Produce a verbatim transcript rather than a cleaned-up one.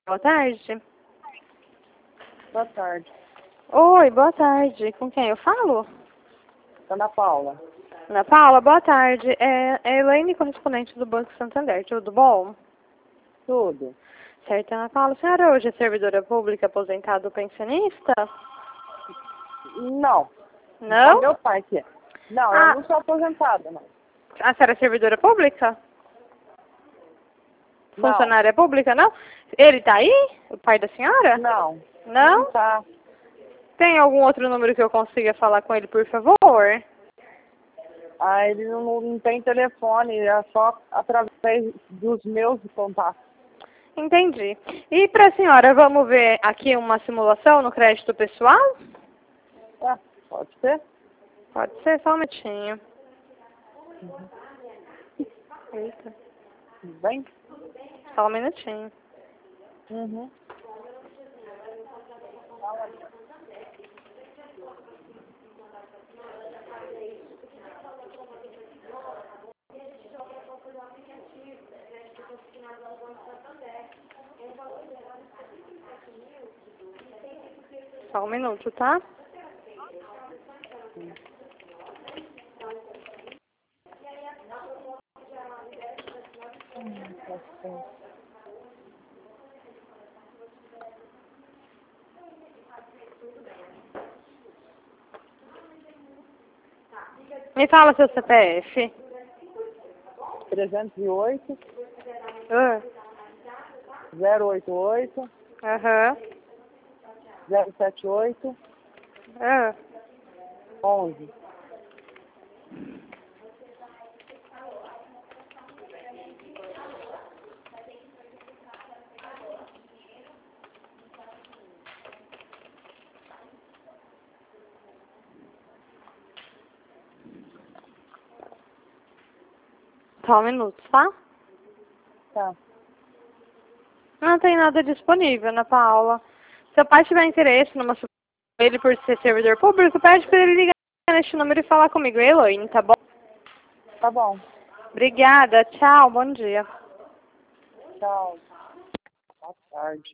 Boa tarde. Boa tarde. Oi, boa tarde. Com quem eu falo? Ana Paula. Ana Paula, boa tarde. É, é Elaine, correspondente do Banco Santander. Tudo bom? Tudo. Certo, Ana Paula. A senhora hoje é servidora pública aposentada ou pensionista? Não. Não? Só meu pai que é. Não, Ah. eu não sou aposentada, não. A senhora é servidora pública? Não. Funcionária pública, não? Ele tá aí? O pai da senhora? Não. Não? Não tá. Tem algum outro número que eu consiga falar com ele, por favor? Ah, ele não, não tem telefone, é só através dos meus contatos. Entendi. E para a senhora, vamos ver aqui uma simulação no crédito pessoal? Ah, pode ser? Pode ser, só um minutinho. Uhum. Eita, Tudo bem? só um minutinho. Uhum. Só um minuto, tá? Sim. Hum, tá certo. Me fala seu C P F. trezentos e oito, Ah, zero oito oito, Aham. zero sete oito, Ah. onze. Só um minuto, tá? Tá. Não tem nada disponível, Ana Paula. Se seu pai tiver interesse numa su- ele por ser servidor público, pede para ele ligar neste número e falar comigo, Elaine, tá bom? Tá bom. Obrigada, tchau, bom dia. Tchau. Boa tarde.